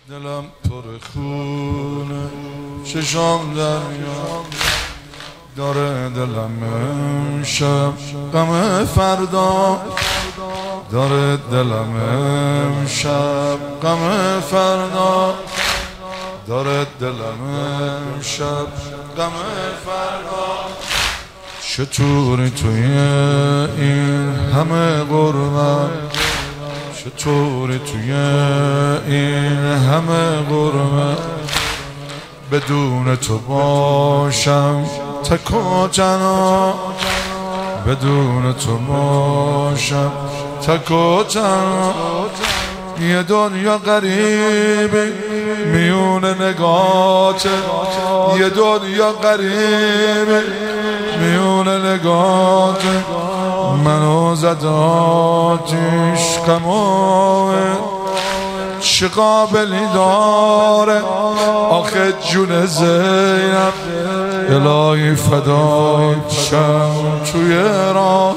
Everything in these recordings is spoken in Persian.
دلم پر خونه چشام دریا داره، دلم امشب غم فردا داره، دلم امشب غم فردا داره، دلم امشب غم فردا. چطوری توی این همه غربت، چطوری توی این همه غربت بدون تو باشم تک و تنها، بدون تو باشم تک و تنها. یه دنیا غریبی میون نگاته، یه دنیا غریبی میون نگاته، منو زد آتیش غمه. چه قابلی داره آخه جون زینب، الهی فدات شم توی راه،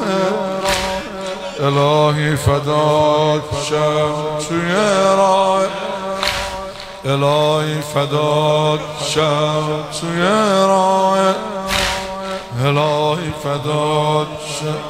الهی فدات شم توی راه، الهی فدات شم توی راه، الهی فدات شم.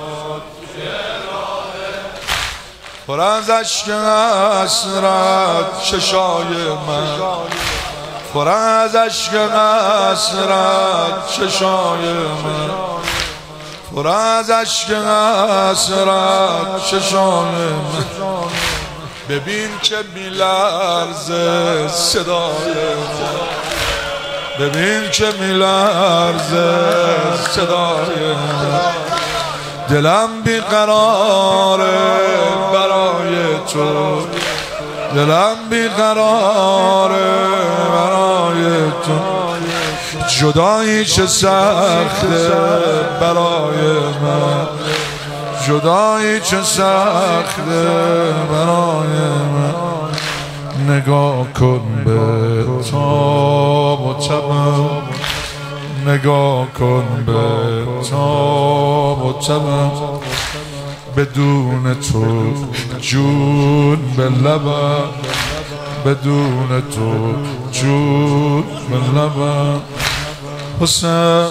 پر از اشک حسرت چشای من، پر از اشک حسرت چشای من، پر از اشک حسرت چشای من. ببین که میلرزه صدای من، ببین که میلرزه صدای من. دلم بیقراره برای تو، دلم بیقراره برای تو. جدایی چه سخته برای من، جدایی چه سخته برای من. نگاه کن به تاب و تبم، نگاه کن به تاب و تبم. بدون تو جون به لبم، بدون تو جون به لبم. حسین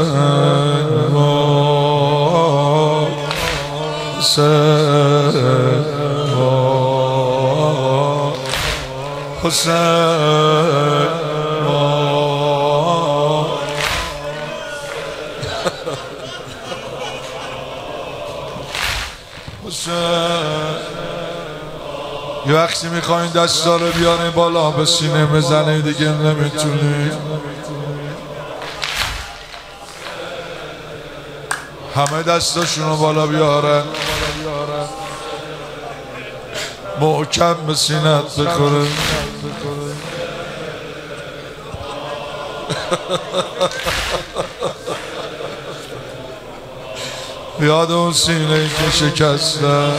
حسین حسین یه وقتی میخواین دستا رو بیارین بالا به سینه بزنه دیگه نمیتونی. همه دستاشون رو بالا بیارن، محکم به سینت بخوره. یاد اون سینه‌ای که شکسته،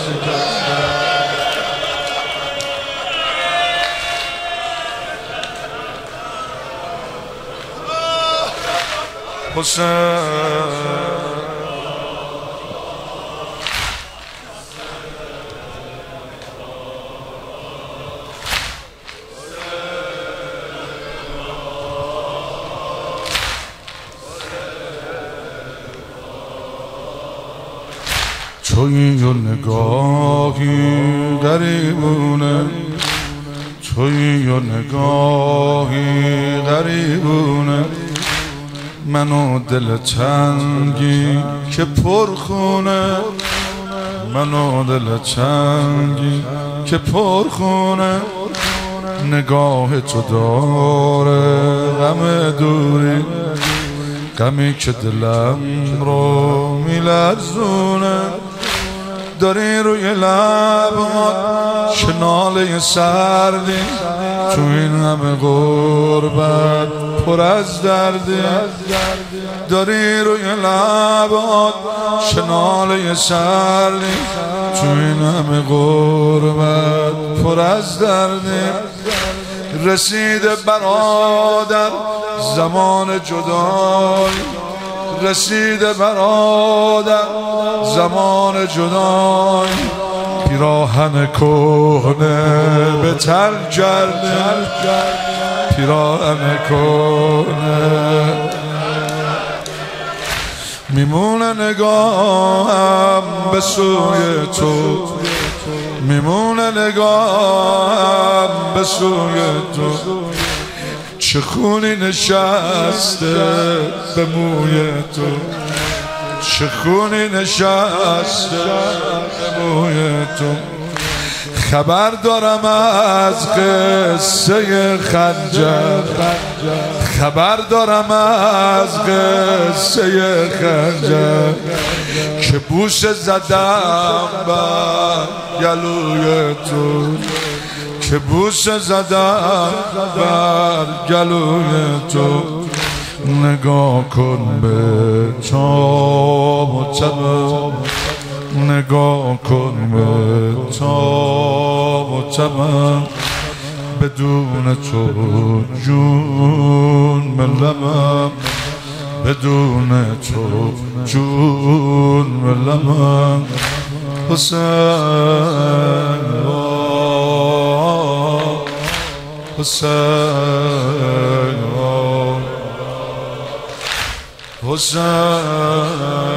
حسین توی و نگاهی غریبونه، توی و نگاهی غریبونه. منو دل تنگی که پرخونه، منو دل تنگی که پرخونه. نگاه تو داره غم دوری، غمی که دلم رو میلرزونه. داری روی لبات چه ناله سردی، تو این همه غربت پر از دردی. داری روی لبات چه ناله سردی، تو این همه غربت پر از دردی. رسیده برادر زمان جدایی، رسیده برادر زمان جدایی. پیراهن کهنه به تن کرده، پیراهن کهنه میمونه نگاهم به سوی تو، میمونه نگاهم به سوی تو. چه خونی نشسته به موی تو، چه خونی نشسته به موی تو. خبر دارم از قصه خنجر، خبر دارم از قصه خنجر که بوس زدم بر گلوی تو، که بوس زدم بر گلوی تو. نگاه کن به تاب و تبم، نگاه کن به تاب و تبم. بدون تو جون به لبم، بدون تو جون به لبم. حسین حسین حسین